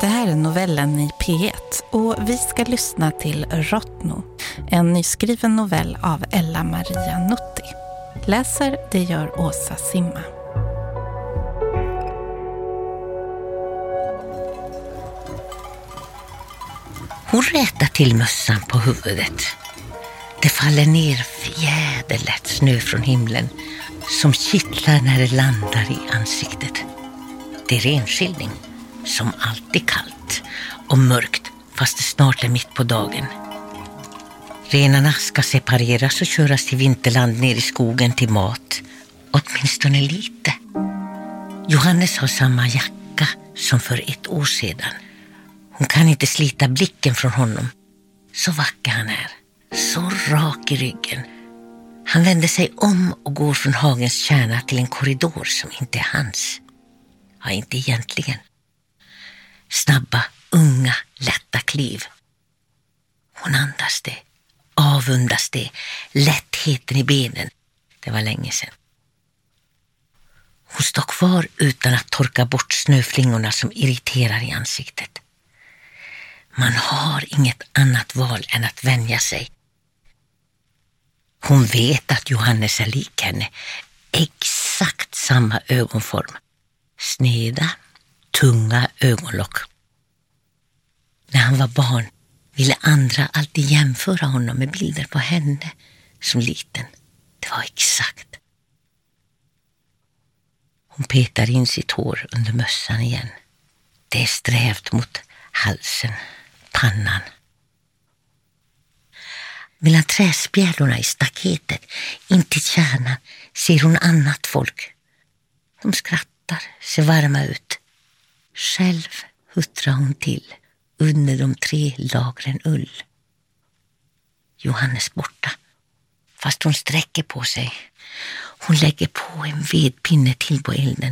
Det här är Novellen i P1 och vi ska lyssna till Rottno, en nyskriven novell av Ella Maria Nutti. Läser det gör Åsa Simma. Hon rätar till mössan på huvudet. Det faller ner fjäderlätt snö från himlen som kittlar när det landar i ansiktet. Det är renskillning, som alltid kallt och mörkt fast det snart är mitt på dagen. Renarna ska separeras och köras till vinterland ner i skogen till mat, åtminstone lite. Johannes har samma jacka som för 1 år sedan. Hon kan inte slita blicken från honom. Så vacker han är, så rak i ryggen. Han vänder sig om och går från hagens kärna till en korridor som inte är hans. Ja, inte egentligen. Snabba, unga, lätta kliv. Hon andas det, avundas det, lättheten i benen. Det var länge sedan. Hon står kvar utan att torka bort snöflingorna som irriterar i ansiktet. Man har inget annat val än att vänja sig. Hon vet att Johannes är lik henne. Exakt samma ögonform. Sneda, tunga ögonlock. När han var barn ville andra alltid jämföra honom med bilder på henne som liten. Det var exakt. Hon petar in sitt hår under mössan igen. Det är strävt mot halsen, pannan. Mellan träspjälorna i staketet in till kärnan ser hon annat folk. De skrattar, ser varma ut. Själv huttrar hon till under de 3 lagren ull. Johannes borta, fast hon sträcker på sig. Hon lägger på en vedpinne till på elden.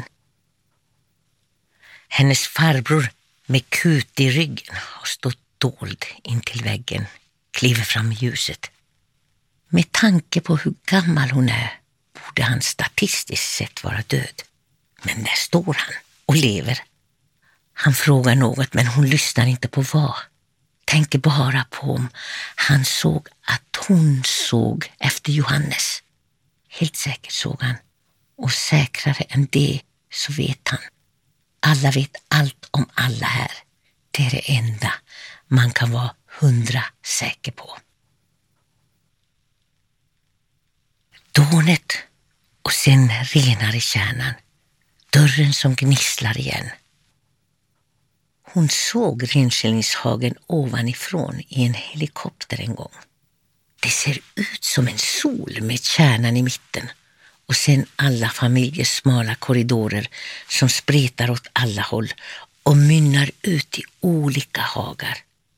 Hennes farbror med kut i ryggen har stått dold in till väggen, kliver fram i ljuset. Med tanke på hur gammal hon är borde han statistiskt sett vara död. Men där står han och lever. Han frågar något men hon lyssnar inte på vad. Tänker bara på om han såg att hon såg efter Johannes. Helt säkert såg han. Och säkrare än det så vet han. Alla vet allt om alla här. Det är det enda man kan vara 100 säker på. Dånet och sen renar i kärnan. Dörren som gnisslar igen. Hon såg Renskillingshagen ovanifrån i en helikopter en gång. Det ser ut som en sol med kärnan i mitten. Och sen alla familjers smala korridorer som spretar åt alla håll och mynnar ut i olika hagar.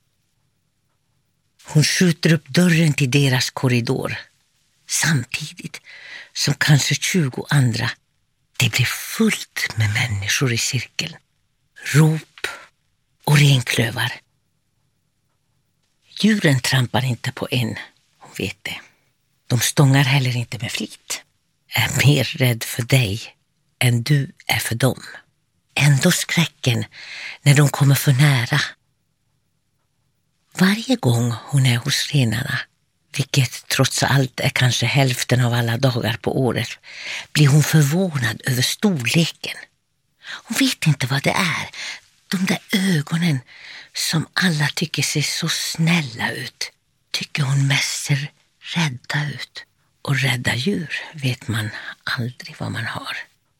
Hon skjuter upp dörren till deras korridor. Samtidigt som kanske 20 andra. Det blir fullt med människor i cirkeln. Rop och renklövar. Djuren trampar inte på en, hon vet det. De stångar heller inte med flit. Är mer rädd för dig än du är för dem. Ändå skräcken när de kommer för nära. Varje gång hon är hos renarna, vilket trots allt är kanske hälften av alla dagar på året, blir hon förvånad över storleken. Hon vet inte vad det är. De där ögonen som alla tycker ser så snälla ut, tycker hon mest ser rädda ut. Och rädda djur vet man aldrig vad man har.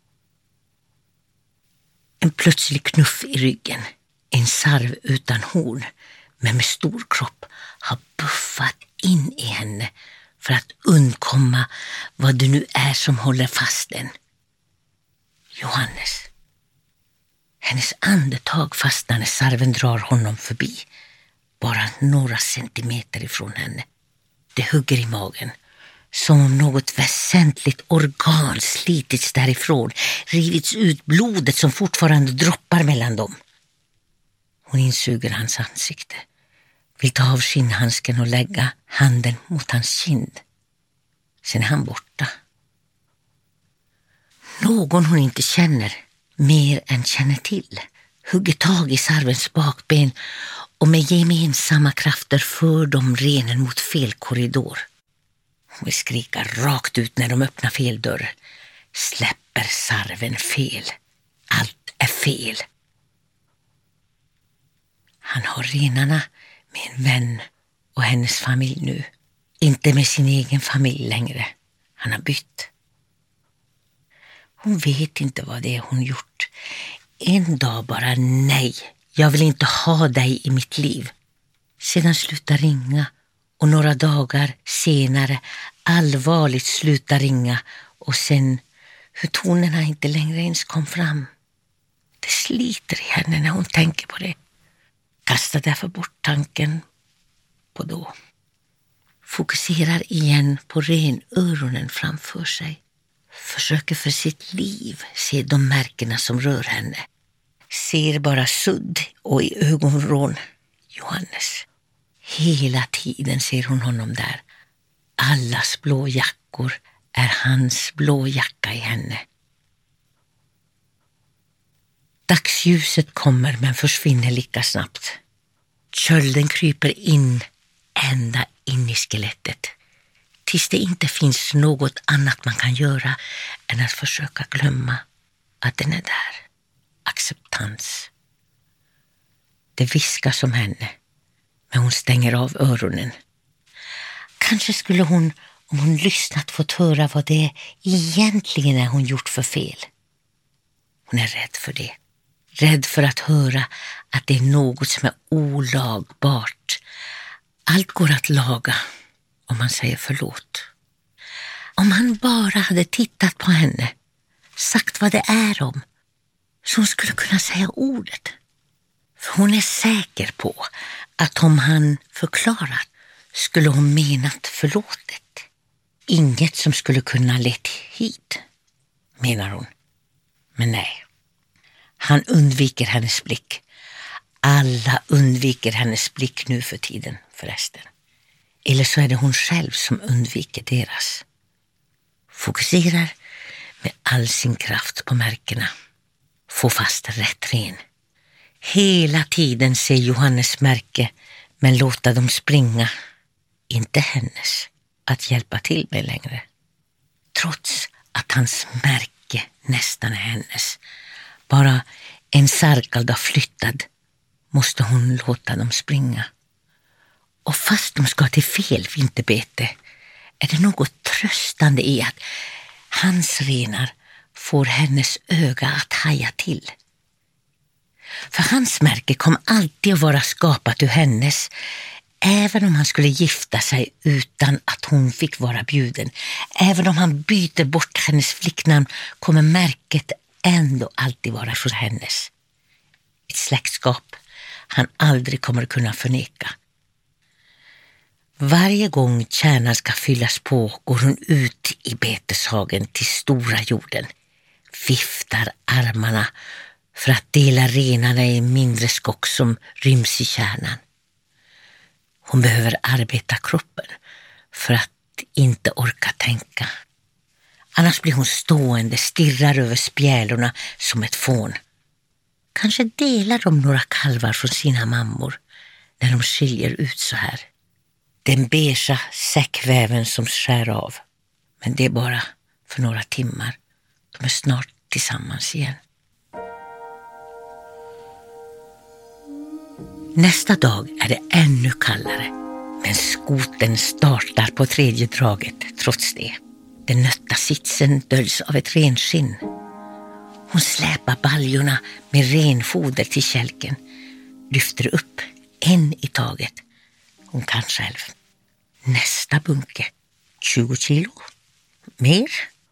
En plötslig knuff i ryggen, en sarv utan horn, men med stor kropp, har buffat in i henne för att undkomma vad det nu är som håller fast den. Johannes. Hennes andetag fastnar när sarven drar honom förbi, bara några centimeter ifrån henne. Det hugger i magen. Som om något väsentligt organ slitits därifrån, rivits ut blodet som fortfarande droppar mellan dem. Hon insuger hans ansikte, vill ta av skinnhandsken och lägga handen mot hans kind. Sen är han borta. Någon hon inte känner, mer än känner till, hugger tag i sarvens bakben och med gemensamma krafter för de renen mot fel korridor. Hon vill skrika rakt ut när de öppnar fel dörr. Släpper sarven fel. Allt är fel. Han har renarna med en vän och hennes familj nu. Inte med sin egen familj längre. Han har bytt. Hon vet inte vad det är hon gjort. En dag bara nej. Jag vill inte ha dig i mitt liv. Sedan slutar ringa och några dagar senare allvarligt slutar ringa och sen hur tonerna inte längre ens kom fram. Det sliter i henne när hon tänker på det. Kastar därför bort tanken på då. Fokuserar igen på renöronen framför sig. Försöker för sitt liv se de märkena som rör henne. Ser bara sudd och i ögonvrån Johannes. Hela tiden ser hon honom där. Allas blå jackor är hans blå jacka i henne. Dagsljuset kommer men försvinner lika snabbt. Kölden kryper in ända in i skelettet. Tills det inte finns något annat man kan göra än att försöka glömma att den är där. Acceptans. Det viskas om henne, men hon stänger av öronen. Kanske skulle hon, om hon lyssnat, fått höra vad det egentligen är hon gjort för fel. Hon är rädd för det. Rädd för att höra att det är något som är olagbart. Allt går att laga om man säger förlåt. Om han bara hade tittat på henne, sagt vad det är om, så hon skulle kunna säga ordet. För hon är säker på att om han förklarat skulle hon menat förlåtet. Inget som skulle kunna lett hit, menar hon. Men nej. Han undviker hennes blick. Alla undviker hennes blick nu för tiden förresten. Eller så är det hon själv som undviker deras. Fokuserar med all sin kraft på märkena. Få fast rätt ren. Hela tiden ser Johannes märke, men låta dem springa. Inte hennes att hjälpa till med längre. Trots att hans märke nästan är hennes. Bara en sarkalda flyttad måste hon låta dem springa. Och fast de ska till fel vinterbete är det något tröstande i att hans renar får hennes öga att haja till. För hans märke kom alltid att vara skapat ur hennes, även om han skulle gifta sig utan att hon fick vara bjuden. Även om han byter bort hennes flicknamn kommer märket ändå alltid vara för hennes. Ett släktskap han aldrig kommer kunna förneka. Varje gång kärnan ska fyllas på går hon ut i beteshagen till stora jorden. Viftar armarna för att dela renarna i en mindre skock som ryms i kärnan. Hon behöver arbeta kroppen för att inte orka tänka. Annars blir hon stående, stirrar över spjälorna som ett fån. Kanske delar de några kalvar från sina mammor när de skiljer ut så här. Den beige säckväven som skär av. Men det är bara för några timmar. De är snart tillsammans igen. Nästa dag är det ännu kallare. Men skoten startar på tredje draget trots det. Den nötta sitsen döljs av ett renskinn. Hon släpar baljorna med renfoder till kälken. Lyfter upp en i taget. Hon kan själv. Nästa bunke. 20 kilo. Mer.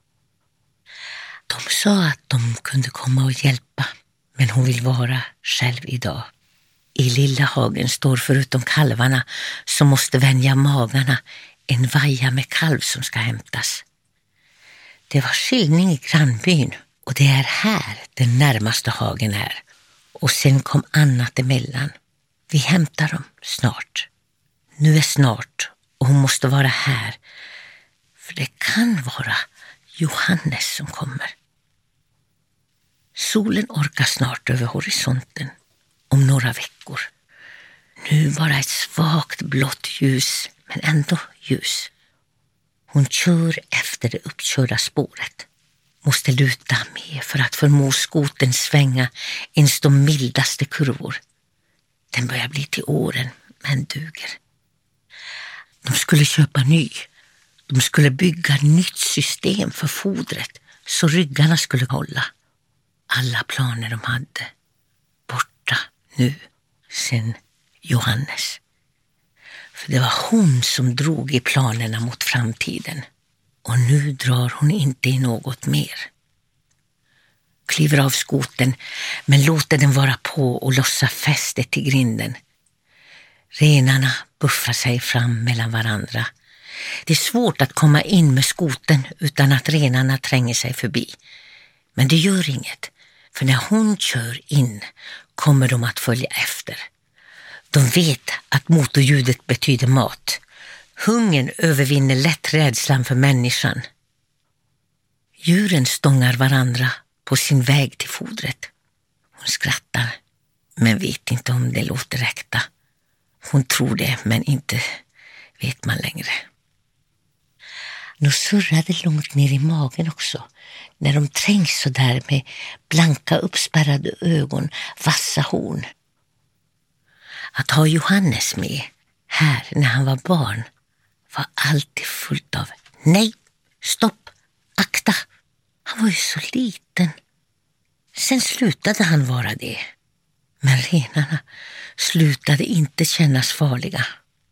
De sa att de kunde komma och hjälpa. Men hon vill vara själv idag. I lilla hagen står förutom kalvarna som måste vänja magarna en vaja med kalv som ska hämtas. Det var skiljning i grannbyn och det är här den närmaste hagen är. Och sen kom annat emellan. Vi hämtar dem snart. Nu är snart och hon måste vara här. För det kan vara Johannes som kommer. Solen orkar snart över horisonten, om några veckor. Nu bara ett svagt blått ljus, men ändå ljus. Hon kör efter det uppkörda spåret. Måste luta mer för att förmå skoten svänga ens de mildaste kurvor. Den börjar bli till åren, men duger. De skulle köpa ny. De skulle bygga nytt system för fodret så ryggarna skulle hålla. Alla planer de hade. Borta nu, sen Johannes. För det var hon som drog i planerna mot framtiden. Och nu drar hon inte i något mer. Kliver av skoten, men låter den vara på och lossa fästet till grinden. Renarna buffrar sig fram mellan varandra. Det är svårt att komma in med skoten utan att renarna tränger sig förbi. Men det gör inget, för när hon kör in kommer de att följa efter. De vet att motorljudet betyder mat. Hungern övervinner lätt rädslan för människan. Djuren stångar varandra på sin väg till fodret. Hon skrattar, men vet inte om det låter räkta. Hon tror det, men inte vet man längre. Nu surrar det långt ner i magen också, när de trängs så där med blanka uppspärrade ögon, vassa horn. Att ha Johannes med här när han var barn var alltid fullt av nej, stopp, akta. Han var ju så liten. Sen slutade han vara det. Men renarna slutade inte kännas farliga.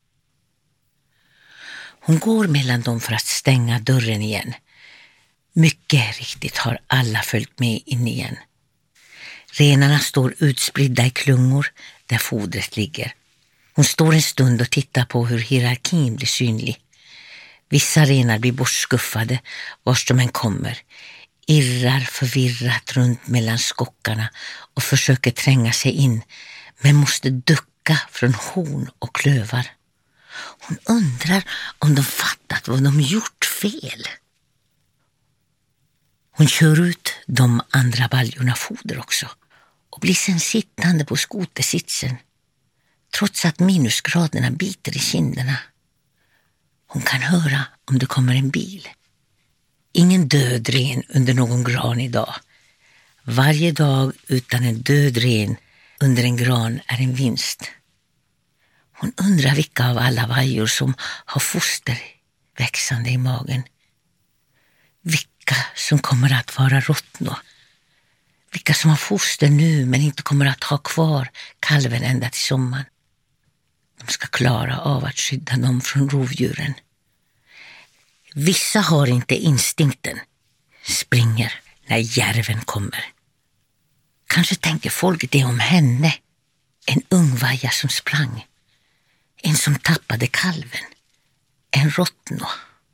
Hon går mellan dem för att stänga dörren igen. Mycket riktigt har alla följt med in igen. Renarna står utspridda i klungor där fodret ligger. Hon står en stund och tittar på hur hierarkin blir synlig. Vissa renar blir bortskuffade vars de än kommer. Irrar förvirrat runt mellan skockarna och försöker tränga sig in, men måste ducka från horn och klövar. Hon undrar om de fattat vad de gjort fel. Hon kör ut de andra baljorna foder också och blir sen sittande på skotersitsen, trots att minusgraderna biter i kinderna. Hon kan höra om det kommer en bil. Ingen död ren under någon gran idag. Varje dag utan en död ren under en gran är en vinst. Hon undrar vilka av alla vajor som har foster växande i magen. Vilka som kommer att vara Rottno. Vilka som har foster nu men inte kommer att ha kvar kalven ända till sommaren. De ska klara av att skydda dem från rovdjuren. Vissa har inte instinkten. Springer när järven kommer. Kanske tänker folk det om henne. En ung vaja som sprang. En som tappade kalven. En Rottno.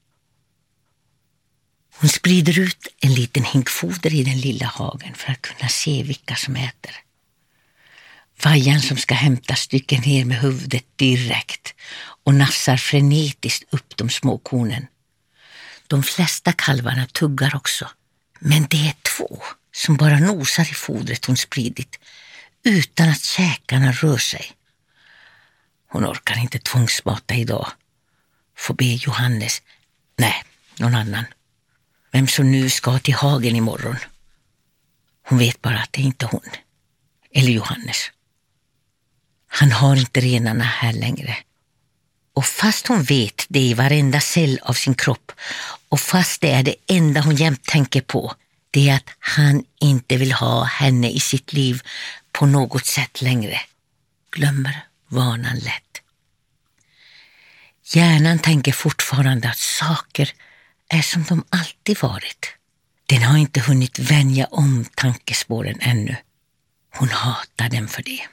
Hon sprider ut en liten hink foder i den lilla hagen för att kunna se vilka som äter. Vajan som ska hämta stycken ner med huvudet direkt och nafsar frenetiskt upp de små kornen. De flesta kalvarna tuggar också, men det är 2 som bara nosar i fodret hon spridit utan att käkarna rör sig. Hon orkar inte tvångsmata idag. Får be Johannes, nej, någon annan. Vem som nu ska till hagen imorgon. Hon vet bara att det är inte hon. Eller Johannes. Han har inte renarna här längre. Och fast hon vet det i varenda cell av sin kropp och fast det är det enda hon jämt tänker på, det är att han inte vill ha henne i sitt liv på något sätt längre. Glömmer vanan lätt. Hjärnan tänker fortfarande att saker är som de alltid varit. Den har inte hunnit vänja om tankespåren ännu. Hon hatar dem för det.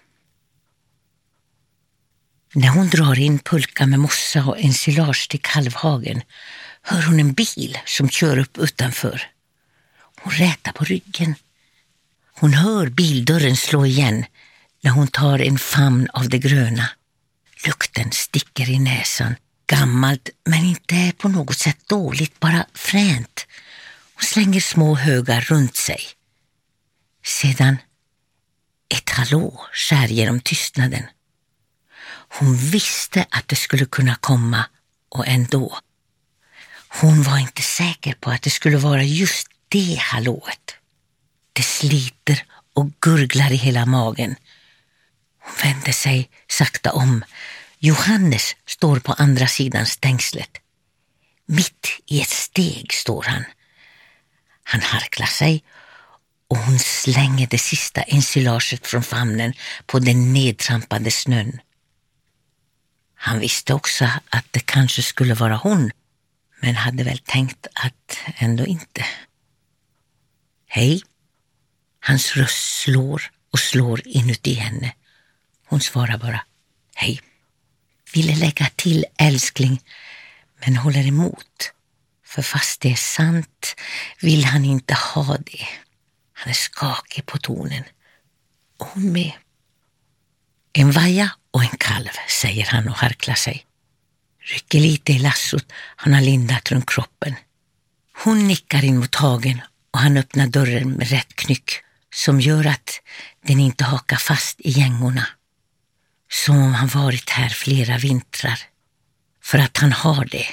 När hon drar in pulka med mossa och ensilage till kalvhagen hör hon en bil som kör upp utanför. Hon rätar på ryggen. Hon hör bildörren slå igen när hon tar en famn av det gröna. Lukten sticker i näsan. Gammalt men inte på något sätt dåligt, bara fränt. Hon slänger små högar runt sig. Sedan ett hallå skär genom tystnaden. Hon visste att det skulle kunna komma och ändå. Hon var inte säker på att det skulle vara just det hallået. Det sliter och gurglar i hela magen. Hon vände sig sakta om. Johannes står på andra sidan stängslet. Mitt i ett steg står han. Han harklar sig och hon slänger det sista ensilaget från famnen på den nedtrampade snön. Han visste också att det kanske skulle vara hon, men hade väl tänkt att ändå inte. Hej. Hans röst slår och slår inuti henne. Hon svarar bara hej. Ville lägga till älskling, men håller emot. För fast det är sant vill han inte ha det. Han är skakig på tonen. Och hon med. En vaja och en kalv, säger han och harklar sig. Rycker lite i lassot han har lindat runt kroppen. Hon nickar in mot hagen och han öppnar dörren med rätt knyck som gör att den inte hakar fast i gängorna. Som om han varit här flera vintrar. För att han har det.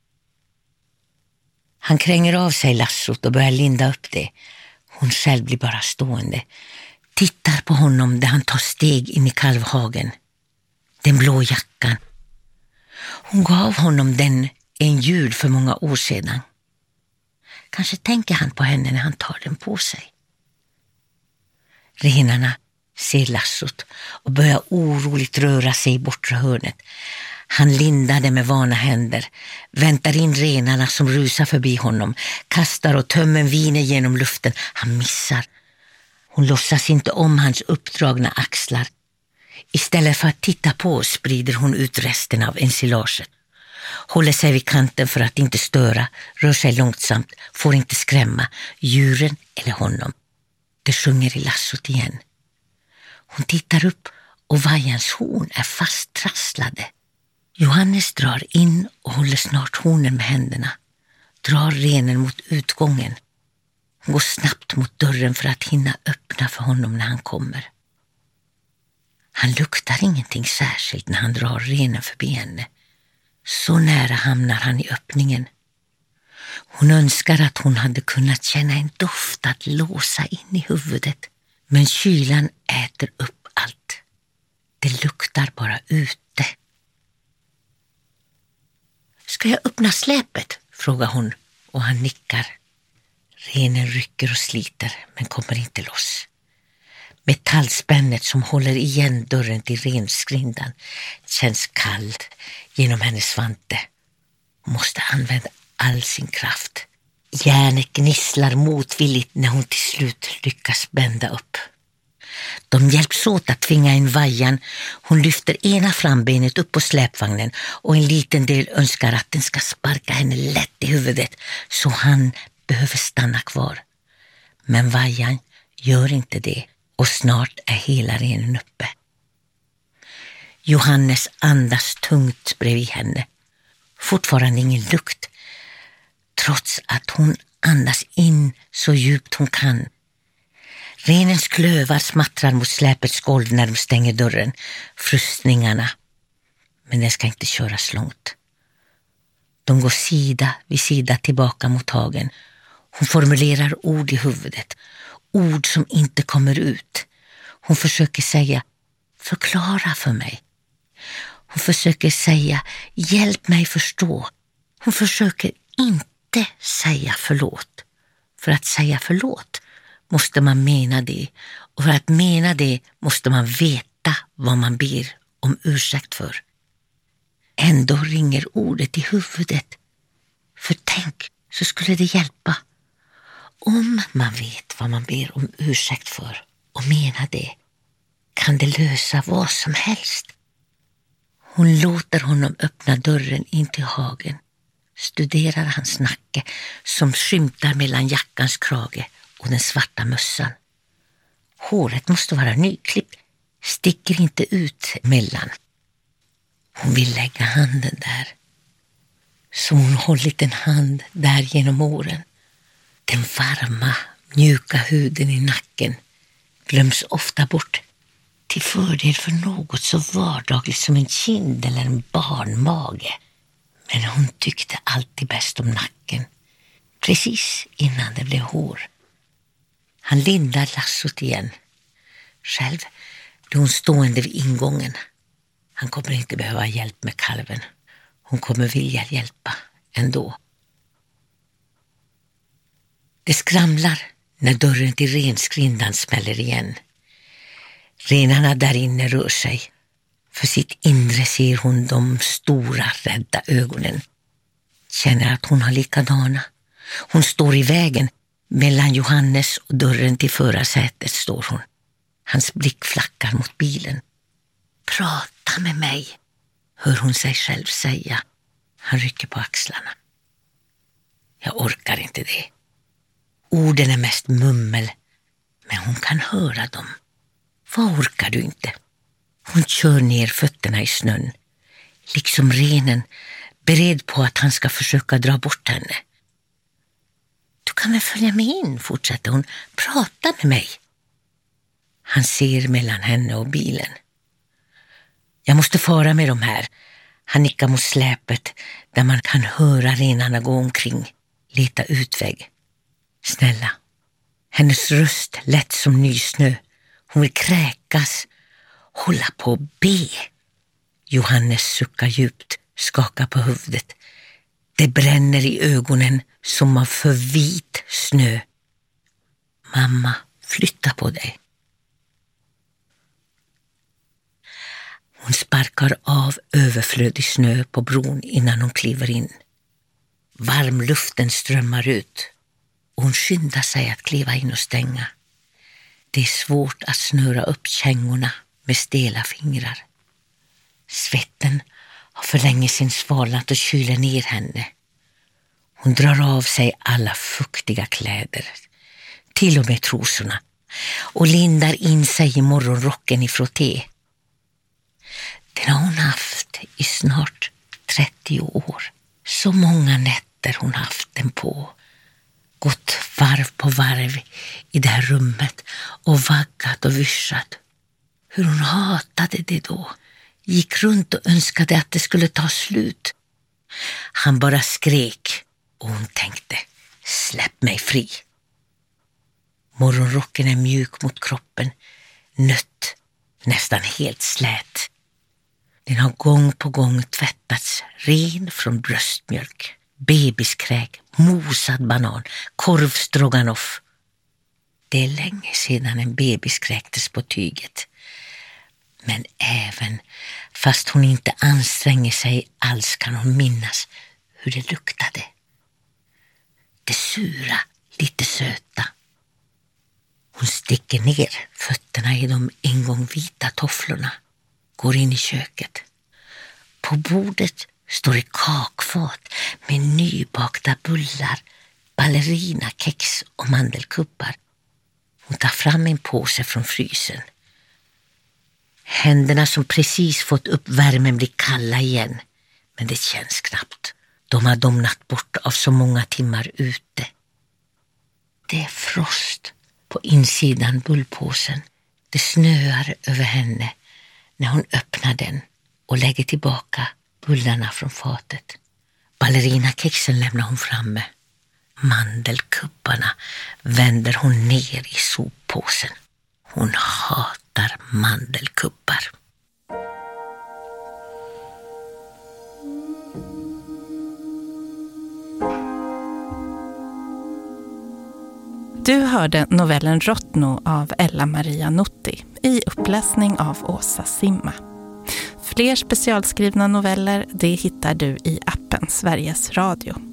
Han kränger av sig lassot och börjar linda upp det. Hon själv blir bara stående. Tittar på honom där han tar steg in i kalvhagen. Den blå jackan. Hon gav honom den en jul för många år sedan. Kanske tänker han på henne när han tar den på sig. Renarna ser lassot och börjar oroligt röra sig i bortre hörnet. Han lindade med vana händer, väntar in renarna som rusar förbi honom, kastar och tömmer viner genom luften. Han missar. Hon låtsas inte om hans uppdragna axlar. Istället för att titta på sprider hon ut resten av ensilaget. Håller sig vid kanten för att inte störa, rör sig långsamt, får inte skrämma djuren eller honom. Det sjunger i lassot igen. Hon tittar upp och vajans horn är fasttrasslade. Johannes drar in och håller snart hornen med händerna. Drar renen mot utgången. Hon går snabbt mot dörren för att hinna öppna för honom när han kommer. Han luktar ingenting särskilt när han drar renen förbi henne. Så nära hamnar han i öppningen. Hon önskar att hon hade kunnat känna en doft att låsa in i huvudet. Men kylan äter upp allt. Det luktar bara ute. Ska jag öppna släpet? Frågar hon och han nickar. Renen rycker och sliter men kommer inte loss. Metallspännet som håller igen dörren till renskrindan känns kallt genom hennes svante. Hon måste använda all sin kraft. Järnet gnisslar motvilligt när hon till slut lyckas bända upp. De hjälps åt att tvinga in vajan. Hon lyfter ena frambenet upp på släpvagnen och en liten del önskar att den ska sparka henne lätt i huvudet så han behöver stanna kvar. Men vajan gör inte det och snart är hela renen uppe. Johannes andas tungt bredvid henne. Fortfarande ingen lukt. Trots att hon andas in så djupt hon kan. Renens klövar smattrar mot släpets golv när de stänger dörren. Frustningarna. Men den ska inte köras långt. De går sida vid sida tillbaka mot hagen. Hon formulerar ord i huvudet. Ord som inte kommer ut. Hon försöker säga, förklara för mig. Hon försöker säga, hjälp mig förstå. Hon försöker inte säga förlåt. För att säga förlåt måste man mena det. Och för att mena det måste man veta vad man ber om ursäkt för. Ändå ringer ordet i huvudet. För tänk, så skulle det hjälpa. Om man vet vad man ber om ursäkt för och menar det, kan det lösa vad som helst. Hon låter honom öppna dörren in till hagen. Studerar hans nacke som skymtar mellan jackans krage och den svarta mössan. Håret måste vara nyklippt, sticker inte ut mellan. Hon vill lägga handen där. Så hon hållit en hand där genom åren. Den varma, mjuka huden i nacken. glöms ofta bort till fördel för något så vardagligt som en kind eller en barnmage. Men hon tyckte alltid bäst om nacken, precis innan det blev hår. Han lindar lassot igen. Själv blev hon stående vid ingången. Han kommer inte behöva hjälp med kalven. Hon kommer vilja hjälpa ändå. Det skramlar när dörren till renskrindan smäller igen. Renarna där inne rör sig. För sitt inre ser hon de stora rädda ögonen. Känner att hon har likadana. Hon står i vägen. Mellan Johannes och dörren till förarsätet står hon. Hans blick flackar mot bilen. Prata med mig, hör hon sig själv säga. Han rycker på axlarna. Jag orkar inte det. Orden är mest mummel, men hon kan höra dem. Vad orkar du inte? Hon kör ner fötterna i snön, liksom renen, beredd på att han ska försöka dra bort henne. Du kan väl följa med in, fortsätter hon. Prata med mig. Han ser mellan henne och bilen. Jag måste fara med de här. Han nickar mot släpet där man kan höra renarna gå omkring, leta utväg. Snälla. Hennes röst lätt som nysnö. Hon vill kräkas. Hålla på och be. Johannes suckar djupt, skakar på huvudet. Det bränner i ögonen som av för vit snö. Mamma, flytta på dig. Hon sparkar av överflödig snö på bron innan hon kliver in. Varm luften strömmar ut. Hon skyndar sig att kliva in och stänga. Det är svårt att snöra upp kängorna med stela fingrar. Svetten har för länge sedan svalnat och kyler ner henne. Hon drar av sig alla fuktiga kläder, till och med trosorna, och lindar in sig i morgonrocken i frotté. Den har hon haft i snart 30 år. Så många nätter hon haft den på. Gått varv på varv i det här rummet och vaggat och vyschat. Hur hon hatade det då. Gick runt och önskade att det skulle ta slut. Han bara skrek och hon tänkte, släpp mig fri. Morgonrocken är mjuk mot kroppen, nött, nästan helt slät. Den har gång på gång tvättats ren från bröstmjölk, bebiskräk, mosad banan, korvstroganoff. Det är länge sedan en bebis kräktes på tyget. Men även fast hon inte anstränger sig alls kan hon minnas hur det luktade. Det sura, lite söta. Hon sticker ner fötterna i de en gång vita tofflorna. Går in i köket. På bordet står ett kakfat med nybakta bullar, ballerinakex och mandelkuppar. Hon tar fram en påse från frysen. Händerna som precis fått upp värmen blir kalla igen, men det känns knappt. De har domnat bort av så många timmar ute. Det är frost på insidan bullpåsen. Det snöar över henne när hon öppnar den och lägger tillbaka bullarna från fatet. Ballerinakexen lämnar hon framme. Mandelkupparna vänder hon ner i soppåsen. Hon hatar mandelkuppar. Du hörde novellen Rottno av Ella-Maria Nutti i uppläsning av Åsa Simma. Fler specialskrivna noveller det hittar du i appen Sveriges Radio.